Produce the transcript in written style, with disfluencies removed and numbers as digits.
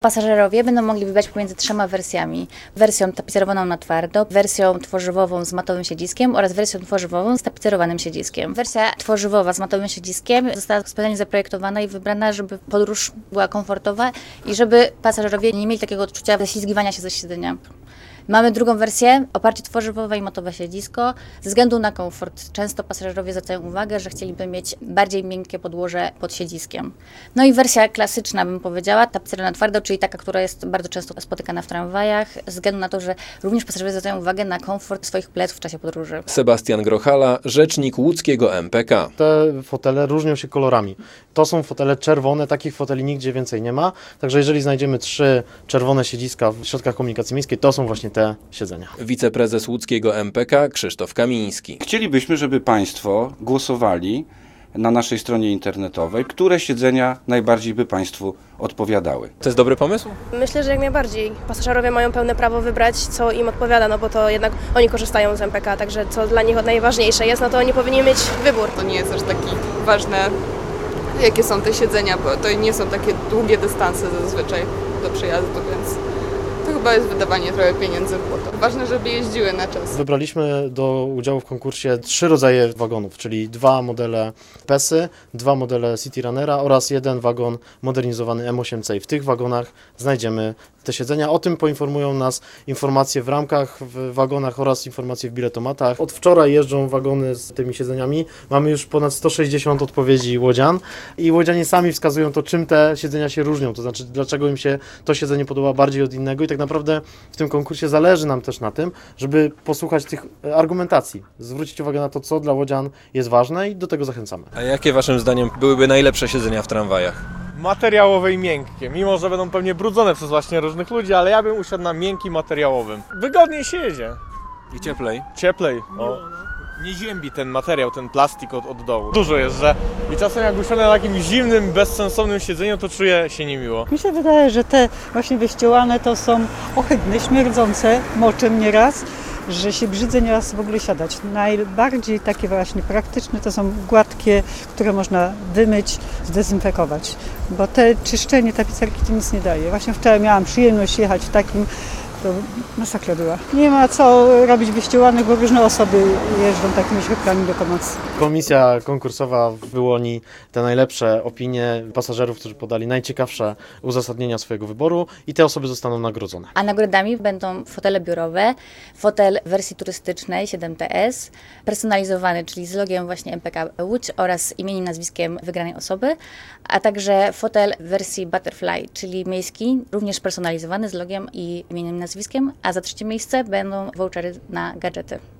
Pasażerowie będą mogli wybrać pomiędzy 3 wersjami. Wersją tapicerowaną na twardo, wersją tworzywową z matowym siedziskiem oraz wersją tworzywową z tapicerowanym siedziskiem. Wersja tworzywowa z matowym siedziskiem została specjalnie zaprojektowana i wybrana, żeby podróż była komfortowa i żeby pasażerowie nie mieli takiego odczucia ześlizgiwania się ze siedzenia. Mamy drugą wersję, oparcie tworzywowe i matowe siedzisko. Ze względu na komfort często pasażerowie zwracają uwagę, że chcieliby mieć bardziej miękkie podłoże pod siedziskiem. No i wersja klasyczna, bym powiedziała, tapicerowana na twardo, czyli taka, która jest bardzo często spotykana w tramwajach, ze względu na to, że również pasażerowie zwracają uwagę na komfort swoich pleców w czasie podróży. Sebastian Grochala, rzecznik łódzkiego MPK. Te fotele różnią się kolorami. To są fotele czerwone, takich foteli nigdzie więcej nie ma. Także jeżeli znajdziemy 3 czerwone siedziska w środkach komunikacji miejskiej, to są właśnie te siedzenia. Wiceprezes łódzkiego MPK Krzysztof Kamiński. Chcielibyśmy, żeby Państwo głosowali na naszej stronie internetowej, które siedzenia najbardziej by Państwu odpowiadały. To jest dobry pomysł? Myślę, że jak najbardziej. Pasażerowie mają pełne prawo wybrać, co im odpowiada, no bo to jednak oni korzystają z MPK, także co dla nich najważniejsze jest, no to oni powinni mieć wybór. To nie jest aż taki ważne, jakie są te siedzenia, bo to nie są takie długie dystanse zazwyczaj do przejazdu, więc to chyba jest wydawanie trochę pieniędzy w błoto. Ważne, żeby jeździły na czas. Wybraliśmy do udziału w konkursie 3 rodzaje wagonów, czyli 2 modele PESY, 2 modele City Runnera oraz 1 wagon modernizowany M8C. W tych wagonach znajdziemy te siedzenia. O tym poinformują nas informacje w ramkach, w wagonach oraz informacje w biletomatach. Od wczoraj jeżdżą wagony z tymi siedzeniami. Mamy już ponad 160 odpowiedzi łodzian i łodzianie sami wskazują to, czym te siedzenia się różnią, to znaczy dlaczego im się to siedzenie podoba bardziej od innego i tak naprawdę w tym konkursie zależy nam też na tym, żeby posłuchać tych argumentacji, zwrócić uwagę na to, co dla łodzian jest ważne i do tego zachęcamy. A jakie waszym zdaniem byłyby najlepsze siedzenia w tramwajach? Materiałowe i miękkie, mimo że będą pewnie brudzone przez właśnie różnych ludzi, ale ja bym usiadł na miękkim materiałowym. Wygodniej się jedzie. I cieplej? Cieplej. O. Nie ziębi ten materiał, ten plastik od dołu. Dużo jest, że i czasem jak usiądę na takim zimnym, bezsensownym siedzeniu, to czuję się niemiło. Mi się wydaje, że te właśnie wyścielane to są ohydne, śmierdzące moczem nieraz, że się brzydzę nieraz w ogóle siadać. Najbardziej takie właśnie praktyczne to są gładkie, które można wymyć, zdezynfekować, bo te czyszczenie tapicerki to nic nie daje. Właśnie wczoraj miałam przyjemność jechać w takim, to masakra była. Nie ma co robić wyścielanych, bo różne osoby jeżdżą takimi środkami do pomocy. Komisja konkursowa wyłoni te najlepsze opinie pasażerów, którzy podali najciekawsze uzasadnienia swojego wyboru i te osoby zostaną nagrodzone. A nagrodami będą fotele biurowe, fotel w wersji turystycznej 7TS, personalizowany, czyli z logiem właśnie MPK Łódź oraz imieniem, nazwiskiem wygranej osoby, a także fotel w wersji Butterfly, czyli miejski, również personalizowany z logiem i imieniem, nazwiskiem, a za 3. miejsce będą vouchery na gadżety.